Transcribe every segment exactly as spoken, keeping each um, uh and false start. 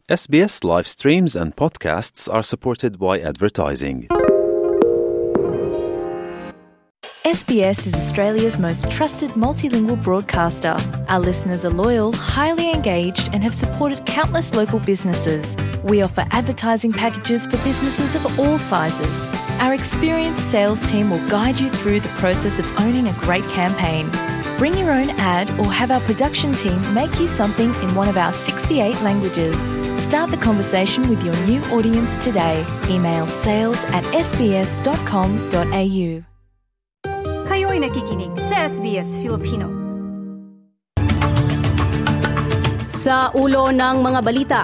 S B S live streams and podcasts are supported by advertising. S B S is Australia's most trusted multilingual broadcaster. Our listeners are loyal, highly engaged, and have supported countless local businesses. We offer advertising packages for businesses of all sizes. Our experienced sales team will guide you through the process of owning a great campaign. Bring your own ad or have our production team make you something in one of our sixty-eight languages. Start the conversation with your new audience today. Email sales at s b s dot com dot a u. Kayo'y nakikinig sa S B S Filipino. Sa ulo ng mga balita.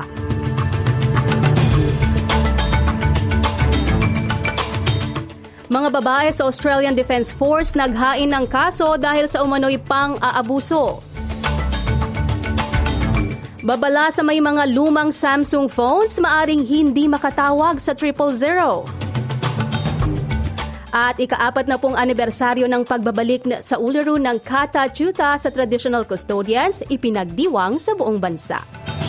Mga babae sa Australian Defence Force naghain ng kaso dahil sa umano'y pang-aabuso. Babala sa may mga lumang Samsung phones, maaring hindi makatawag sa triple zero. At ikaapat na pong anibersaryo ng pagbabalik sa Uluru ng Kata Tjuta sa traditional custodians, ipinagdiwang sa buong bansa.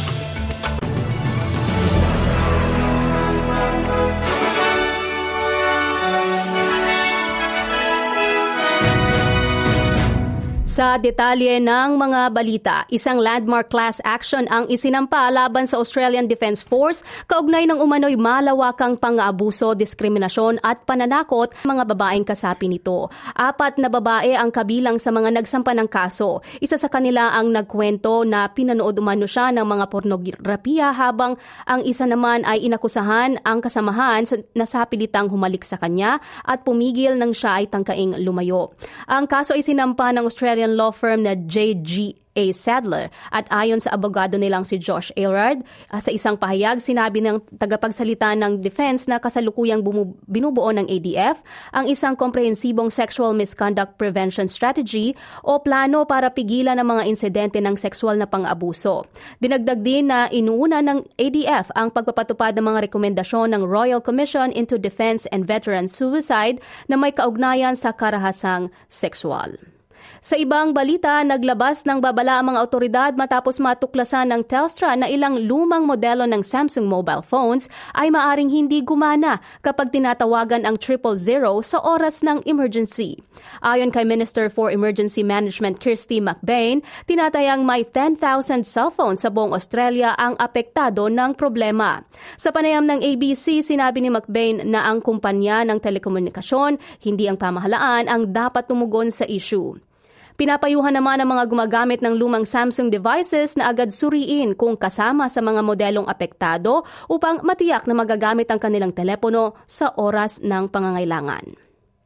Sa detalye ng mga balita, isang landmark class action ang isinampa laban sa Australian Defence Force kaugnay ng umano'y malawakang pang-aabuso, diskriminasyon at pananakot mga babaeng kasapi nito. Apat na babae ang kabilang sa mga nagsampa ng kaso. Isa sa kanila ang nagkwento na pinanood umano siya ng mga pornografiya habang ang isa naman ay inakusahan ang kasamahan na sa pilitang humalik sa kanya at pumigil nang siya ay tangkaing lumayo. Ang kaso ay sinampa ng Australian law firm na J G A Sadler at ayon sa abogado nilang si Josh Aylard, uh, sa isang pahayag sinabi ng tagapagsalita ng defense na kasalukuyang bumu- binubuo ng A D F ang isang komprehensibong sexual misconduct prevention strategy o plano para pigilan ang mga insidente ng sexual na pang-abuso. Dinagdag din na inuuna ng A D F ang pagpapatupad ng mga rekomendasyon ng Royal Commission into Defense and Veteran Suicide na may kaugnayan sa karahasang sexual. Sa ibang balita, naglabas ng babala ang mga otoridad matapos matuklasan ng Telstra na ilang lumang modelo ng Samsung mobile phones ay maaring hindi gumana kapag tinatawagan ang triple zero sa oras ng emergency. Ayon kay Minister for Emergency Management Kirsty McBain, tinatayang may ten thousand cellphones sa buong Australia ang apektado ng problema. Sa panayam ng A B C, sinabi ni McBain na ang kumpanya ng telekomunikasyon, hindi ang pamahalaan, ang dapat tumugon sa issue. Pinapayuhan naman ang mga gumagamit ng lumang Samsung devices na agad suriin kung kasama sa mga modelong apektado upang matiyak na magagamit ang kanilang telepono sa oras ng pangangailangan.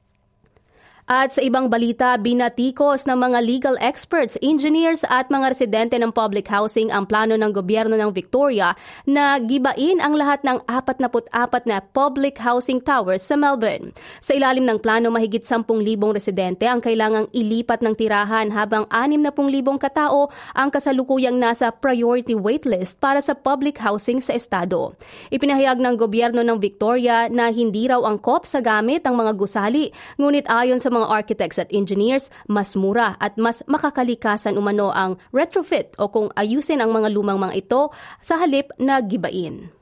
At sa ibang balita, binatikos ng mga legal experts, engineers at mga residente ng public housing ang plano ng gobyerno ng Victoria na gibain ang lahat ng forty-four na public housing towers sa Melbourne. Sa ilalim ng plano, mahigit ten thousand residente ang kailangang ilipat ng tirahan habang sixty thousand katao ang kasalukuyang nasa priority waitlist para sa public housing sa estado. Ipinahayag ng gobyerno ng Victoria na hindi raw angkop sa gamit ang mga gusali, ngunit ayon sa mga architects at engineers, mas mura at mas makakalikasan umano ang retrofit o kung ayusin ang mga lumang mga ito sa halip na gibain.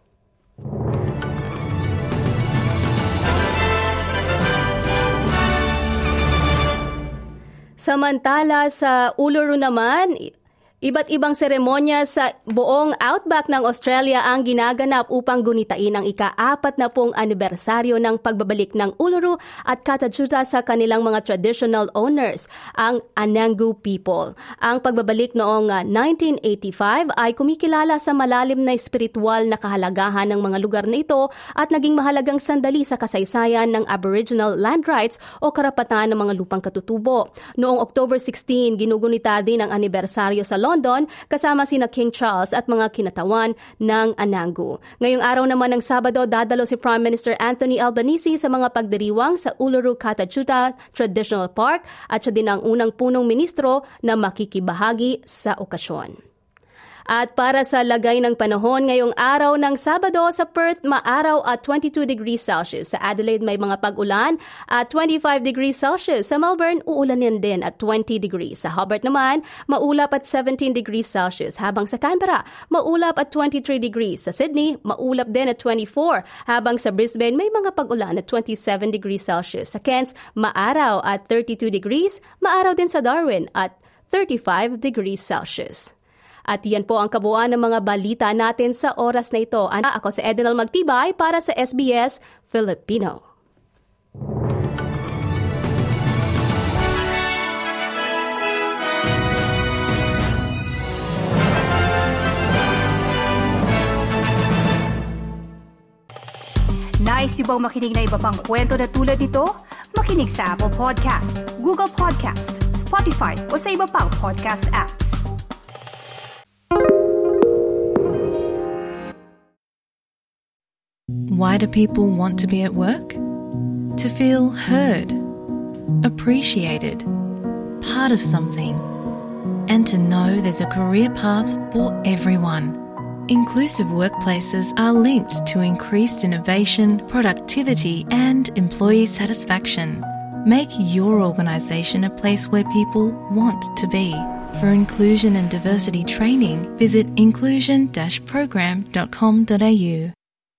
Samantala sa Uluru naman, iba't ibang seremonya sa buong outback ng Australia ang ginaganap upang gunitain ang ika-apat na pong anibersaryo ng pagbabalik ng Uluru at Kata Tjuta sa kanilang mga traditional owners, ang Anangu people. Ang pagbabalik noong nineteen eighty-five ay kumikilala sa malalim na espiritual na kahalagahan ng mga lugar na ito at naging mahalagang sandali sa kasaysayan ng Aboriginal land rights o karapatan ng mga lupang katutubo. Noong October sixteen, ginugunita din ang anibersaryo sa London kasama sina King Charles at mga kinatawan ng Anangu. Ngayong araw naman ng Sabado, dadalo si Prime Minister Anthony Albanese sa mga pagdiriwang sa Uluru Kata Tjuta Traditional Park at siya din ang unang punong ministro na makikibahagi sa okasyon. At para sa lagay ng panahon ngayong araw ng Sabado, sa Perth, maaraw at twenty-two degrees Celsius. Sa Adelaide, may mga pag-ulan at twenty-five degrees Celsius. Sa Melbourne, uulanin din at twenty degrees. Sa Hobart naman, maulap at seventeen degrees Celsius. Habang sa Canberra, maulap at twenty-three degrees. Sa Sydney, maulap din at twenty-four. Habang sa Brisbane, may mga pag-ulan at twenty-seven degrees Celsius. Sa Cairns, maaraw at thirty-two degrees. Maaraw din sa Darwin at thirty-five degrees Celsius. At yan po ang kabuuan ng mga balita natin sa oras na ito. Ako si Edenal Magtibay para sa S B S Filipino. Nice yung bang makinig na iba pang kwento na tulad ito? Makinig sa Apple Podcast, Google Podcast, Spotify o sa iba pang podcast apps. Why do people want to be at work? To feel heard, appreciated, part of something, and to know there's a career path for everyone. Inclusive workplaces are linked to increased innovation, productivity, and employee satisfaction. Make your organisation a place where people want to be. For inclusion and diversity training, visit inclusion dash program dot com dot a u.